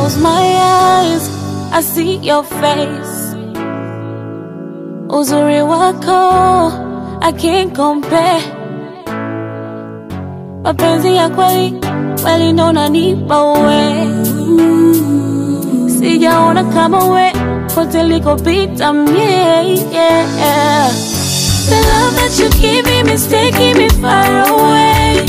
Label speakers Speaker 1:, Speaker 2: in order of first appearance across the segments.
Speaker 1: close my eyes, I see your face. Uzuri wako, I can't compare. Mapenzi ya kweli, kweli ndo unanipa we. Sijaona kama we, kote likopita mie, yeah. The love that you give me is taking me far away.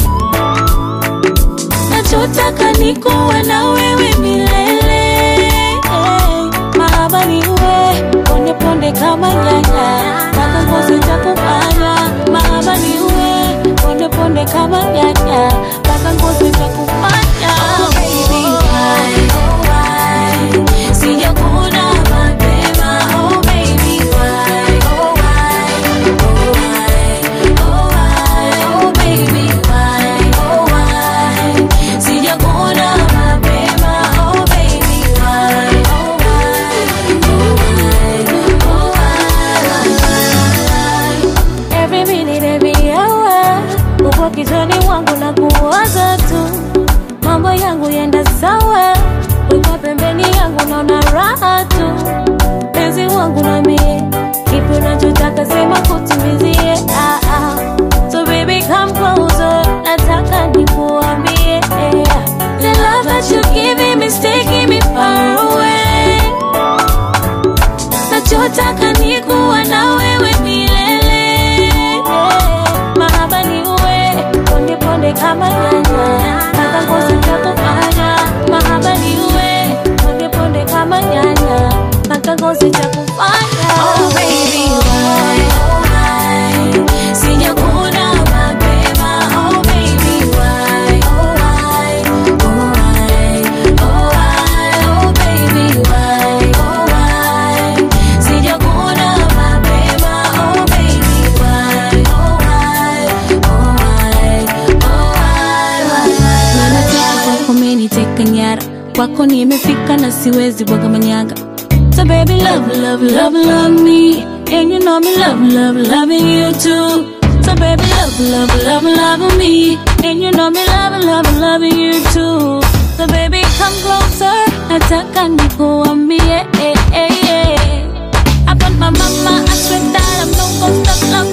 Speaker 1: Nachotaka ni kuwa na wewe milele. Mahaba ni we, ponde ponde kama nyanya. Mpaka ngozi takufanya. Mahaba ni we, ponde ponde kama nyanya. Mpaka ngozi takufanya. Oh baby, why, oh why? Sijakuna mapema. Oh baby, why, oh why? Oh why, oh why? Oh baby, why, oh why? Sijakuna mapema. Oh baby, why, oh why? Oh why, oh why? Every minute, every hour, uko kichwani mwangu na kuwaza tu. Mambo yangu yenda sawa, uko pembeni yangu naona raha tu. Penzi wangu na mie, kipi unachotaka sema kutimizie. So baby come closer, nataka nikuambie. The love that you giving me is taking me far away. Nachotaka ni kuwa na wewe milele. Mahaba ni uwe, ponde ponde kama nyanya. Mpaka ngozi takufanya. Mahaba ni uwe, ponde ponde kama nyanya. Mpaka ngozi takufanya. Oh baby, why, oh why? Sijakuna mapema. Oh baby, why, oh why? Oh why, oh why? Oh baby, why, oh why? Sijakuna mapema. Oh baby, why, oh why? Oh why, oh why? Ninataka kwako umeniteka nyara. Kwako nimefika na siwezi bwaga manyaga. So baby, love, love, love, love me. And you know me love, love, loving you too. So baby, love, love, love, love me. And you know me love, love, loving you too. So baby, come closer. Nataka nikuambie, I got my mama, I swear that I'm not gonna stop loving